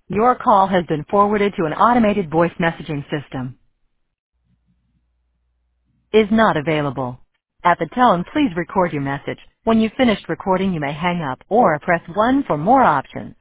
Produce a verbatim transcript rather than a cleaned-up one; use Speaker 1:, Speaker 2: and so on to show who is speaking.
Speaker 1: Your call has been forwarded to an automated voice messaging system. Is not available. At the tone, please record your message. When you've finished recording, you may hang up or press one for more options.